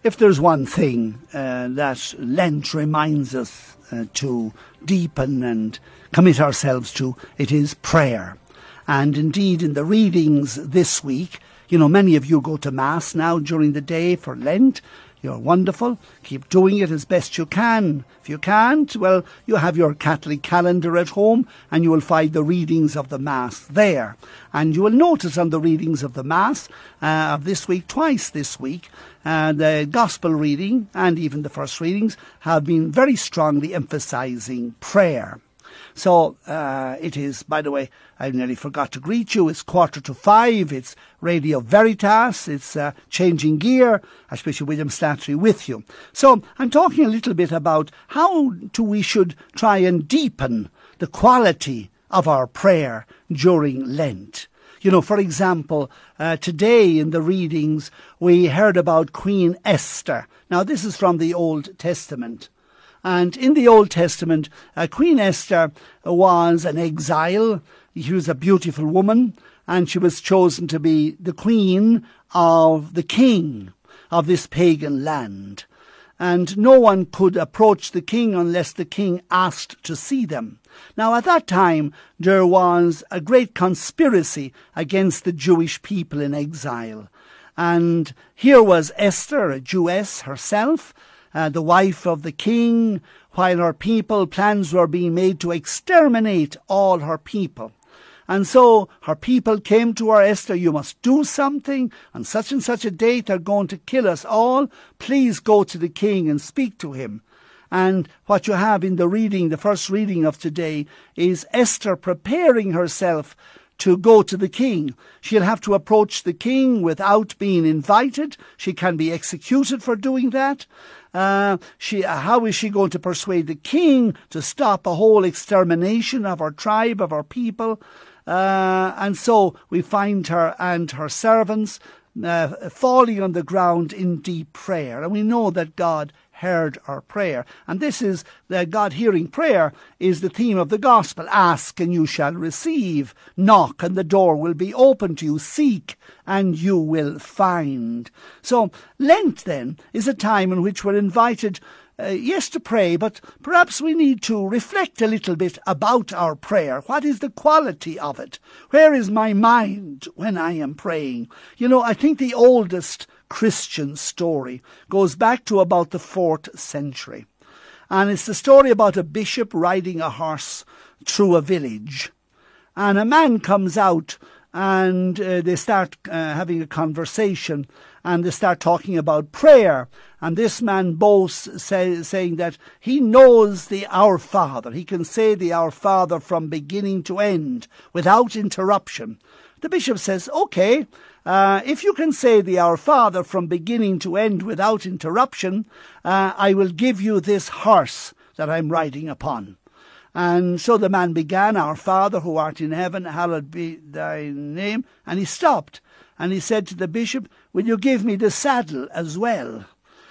If there's one thing that Lent reminds us to deepen and commit ourselves to, it is prayer. And indeed, in the readings this week, many of you go to Mass now during the day for Lent. You're wonderful. Keep doing it as best you can. If you can't, well, you have your Catholic calendar at home and you will find the readings of the Mass there. And you will notice on the readings of the Mass of this week, twice this week, the Gospel reading and even the first readings have been very strongly emphasizing prayer. So it is, by the way, I nearly forgot to greet you. It's 4:45. It's Radio Veritas. It's Changing Gear. Archbishop William Slattery with you. So I'm talking a little bit about how we should try and deepen the quality of our prayer during Lent. For example, today in the readings we heard about Queen Esther. Now this is from the Old Testament. And in the Old Testament, Queen Esther was an exile. She was a beautiful woman, and she was chosen to be the queen of the king of this pagan land. And no one could approach the king unless the king asked to see them. Now, at that time, there was a great conspiracy against the Jewish people in exile. And here was Esther, a Jewess herself, the wife of the king, while her people, plans were being made to exterminate all her people. And so her people came to her, Esther, you must do something. On such and such a date, they're going to kill us all. Please go to the king and speak to him. And what you have in the reading, the first reading of today, is Esther preparing herself to go to the king. She'll have to approach the king without being invited. She can be executed for doing that. How is she going to persuade the king to stop a whole extermination of her tribe, of her people? And so we find her and her servants falling on the ground in deep prayer. And we know that God heard our prayer. And this is, God hearing prayer is the theme of the gospel. Ask and you shall receive. Knock and the door will be open to you. Seek and you will find. So Lent then is a time in which we're invited, yes, to pray, but perhaps we need to reflect a little bit about our prayer. What is the quality of it? Where is my mind when I am praying? I think the oldest Christian story goes back to about the 4th century. And it's the story about a bishop riding a horse through a village. And a man comes out and they start having a conversation and they start talking about prayer. And this man boasts, saying that he knows the Our Father. He can say the Our Father from beginning to end without interruption. The bishop says, okay, if you can say the Our Father from beginning to end without interruption, I will give you this horse that I'm riding upon. And so the man began, Our Father who art in heaven, hallowed be thy name. And he stopped and he said to the bishop, will you give me the saddle as well?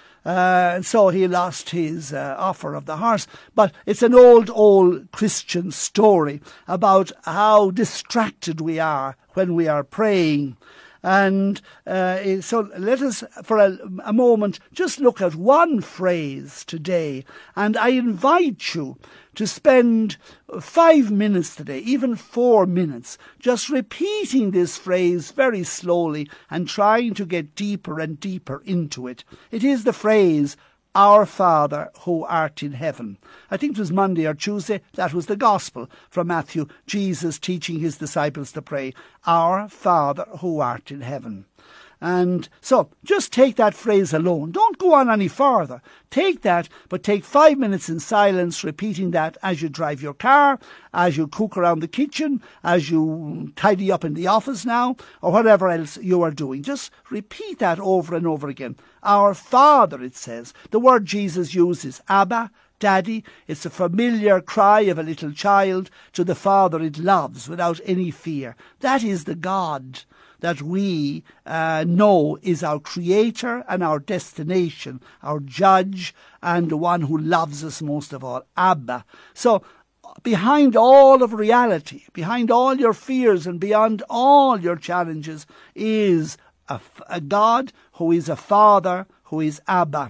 So he lost his offer of the horse. But it's an old Christian story about how distracted we are when we are praying. And so let us, for a moment, just look at one phrase today. And I invite you to spend 5 minutes today, even 4 minutes, just repeating this phrase very slowly and trying to get deeper and deeper into it. It is the phrase, Our Father who art in heaven. I think it was Monday or Tuesday, that was the gospel from Matthew, Jesus teaching his disciples to pray, Our Father who art in heaven. And so just take that phrase alone. Don't go on any further. Take that, but take 5 minutes in silence, repeating that as you drive your car, as you cook around the kitchen, as you tidy up in the office now, or whatever else you are doing. Just repeat that over and over again. Our Father, it says. The word Jesus uses, Abba, Daddy. It's a familiar cry of a little child to the Father it loves without any fear. That is the God that we know is our creator and our destination, our judge, and the one who loves us most of all, Abba. So behind all of reality, behind all your fears and beyond all your challenges is a God who is a Father who is Abba.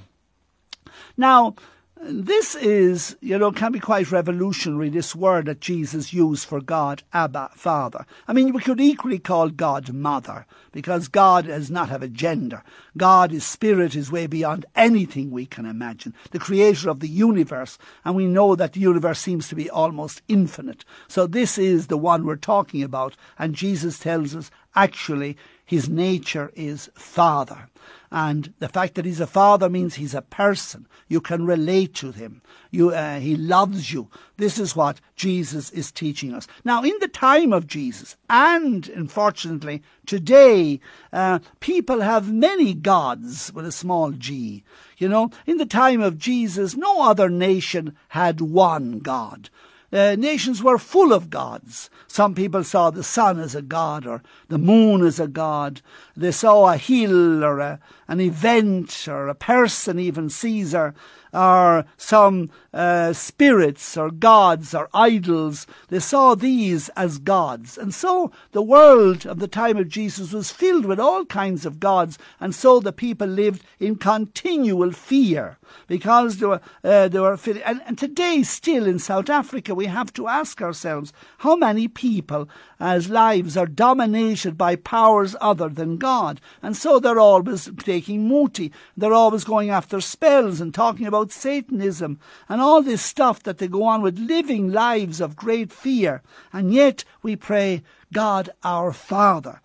Now, this is, can be quite revolutionary, this word that Jesus used for God, Abba, Father. I mean, we could equally call God Mother, because God does not have a gender. God is spirit, is way beyond anything we can imagine. The creator of the universe, and we know that the universe seems to be almost infinite. So this is the one we're talking about, and Jesus tells us, actually, his nature is Father. And the fact that he's a father means he's a person. You can relate to him. He loves you. This is what Jesus is teaching us. Now, in the time of Jesus, and unfortunately today, people have many gods with a small g. In the time of Jesus, no other nation had one God. Nations were full of gods. Some people saw the sun as a god, or the moon as a god. They saw a hill, or an event, or a person, even Caesar, or some spirits, or gods, or idols. They saw these as gods. And so the world of the time of Jesus was filled with all kinds of gods, and so the people lived in continual fear, because they were and today still in South Africa we have to ask ourselves how many people's lives are dominated by powers other than God, and so they're always taking muti, they're always going after spells and talking about Satanism and all this stuff that they go on with, living lives of great fear. And yet we pray, God our Father.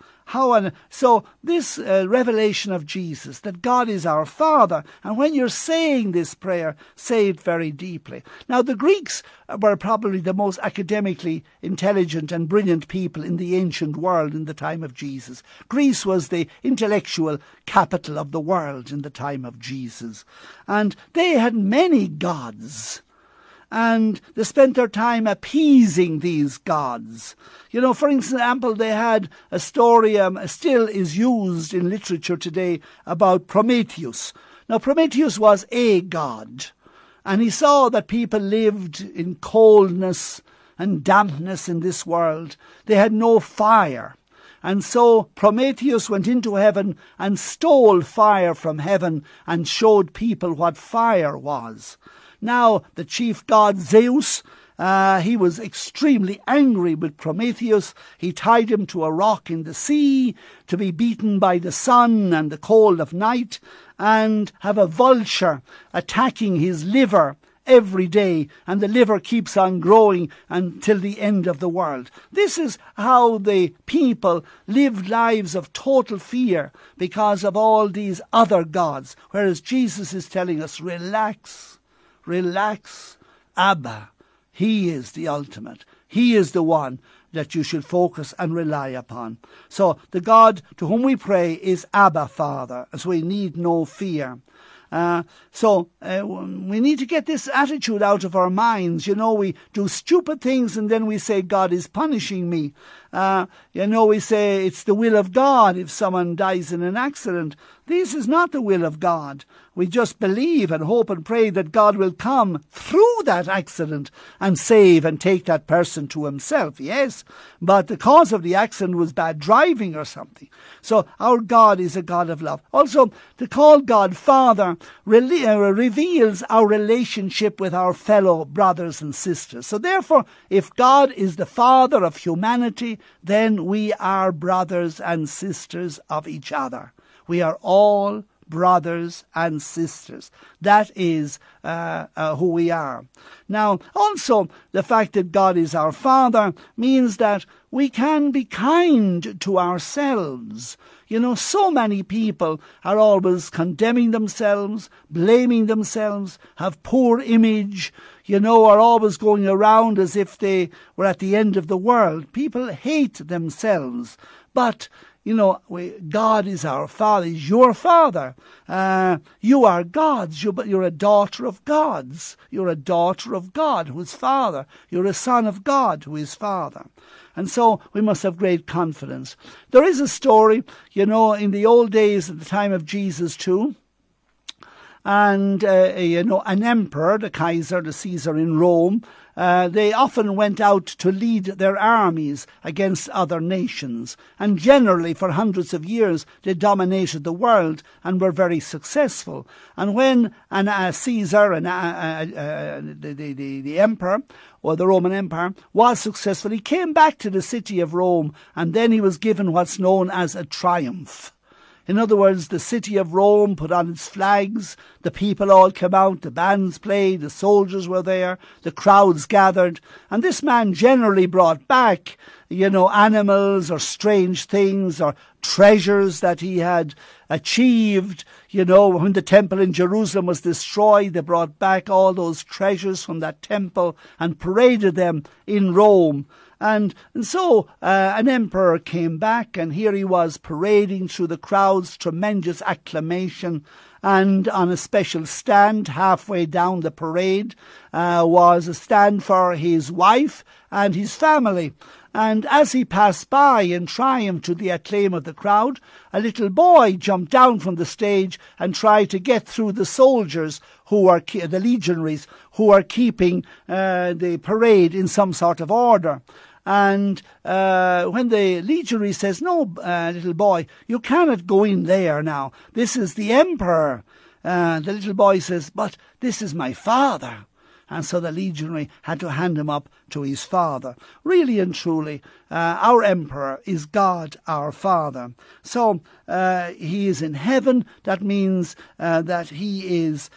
So this revelation of Jesus, that God is our Father, and when you're saying this prayer, say it very deeply. Now, the Greeks were probably the most academically intelligent and brilliant people in the ancient world in the time of Jesus. Greece was the intellectual capital of the world in the time of Jesus. And they had many gods. And they spent their time appeasing these gods. For example, they had a story, still is used in literature today, about Prometheus. Now, Prometheus was a god, and he saw that people lived in coldness and dampness in this world. They had no fire. And so Prometheus went into heaven and stole fire from heaven and showed people what fire was. Now, the chief god Zeus, he was extremely angry with Prometheus. He tied him to a rock in the sea to be beaten by the sun and the cold of night, and have a vulture attacking his liver every day, and the liver keeps on growing until the end of the world. This is how the people lived lives of total fear because of all these other gods, whereas Jesus is telling us, relax, Abba. He is the ultimate. He is the one that you should focus and rely upon. So the God to whom we pray is Abba, Father, as we need no fear. So we need to get this attitude out of our minds. We do stupid things and then we say God is punishing me. We say it's the will of God if someone dies in an accident. This is not the will of God. We just believe and hope and pray that God will come through that accident and save and take that person to himself. Yes, but the cause of the accident was bad driving or something. So our God is a God of love. Also, to call God Father reveals our relationship with our fellow brothers and sisters. So therefore, if God is the Father of humanity, then we are brothers and sisters of each other. We are all brothers and sisters. That is who we are. Now, also, the fact that God is our Father means that we can be kind to ourselves. So many people are always condemning themselves, blaming themselves, have poor image, are always going around as if they were at the end of the world. People hate themselves. But God is our Father. He's your Father. You are God's. You're a daughter of God's. You're a daughter of God who is Father. You're a son of God who is Father. And so we must have great confidence. There is a story, in the old days at the time of Jesus too. And, an emperor, the Kaiser, the Caesar in Rome, they often went out to lead their armies against other nations. And generally, for hundreds of years, they dominated the world and were very successful. And when Caesar, the emperor, or the Roman Empire, was successful, he came back to the city of Rome, and then he was given what's known as a triumph. In other words, the city of Rome put on its flags, the people all came out, the bands played, the soldiers were there, the crowds gathered, and this man generally brought back, animals or strange things or treasures that he had achieved. When the temple in Jerusalem was destroyed, they brought back all those treasures from that temple and paraded them in Rome. And so an emperor came back, and here he was parading through the crowds, tremendous acclamation. And on a special stand halfway down the parade was a stand for his wife and his family. And as he passed by in triumph to the acclaim of the crowd, a little boy jumped down from the stage and tried to get through the soldiers the legionaries who are keeping the parade in some sort of order. And when the legionary says, "No, little boy, you cannot go in there now. This is the emperor." The little boy says, "But this is my father." And so the legionary had to hand him up to his father. Really and truly, our emperor is God, our Father. So he is in heaven. That means that he is,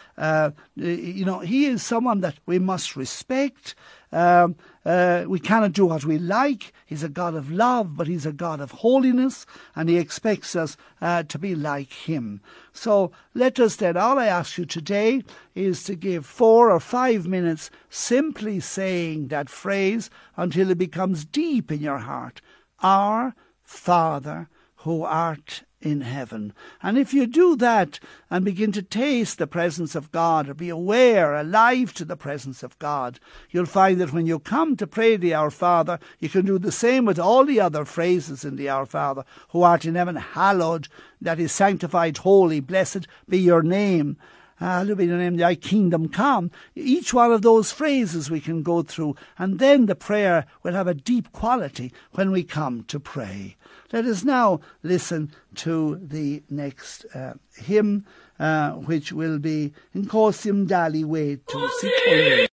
he is someone that we must respect. We cannot do what we like. He's a God of love, but he's a God of holiness, and he expects us to be like him. So let us then, all I ask you today is to give 4 or 5 minutes simply saying that phrase until it becomes deep in your heart. Our Father who art in heaven. And if you do that and begin to taste the presence of God, or be aware, alive to the presence of God, you'll find that when you come to pray the Our Father, you can do the same with all the other phrases in the Our Father. Who art in heaven, hallowed, that is sanctified, holy, blessed be your name. Hallowed be your name, thy kingdom come. Each one of those phrases we can go through, and then the prayer will have a deep quality when we come to pray. Let us now listen to the next hymn, which will be In Cosium Dali Way to Sicily.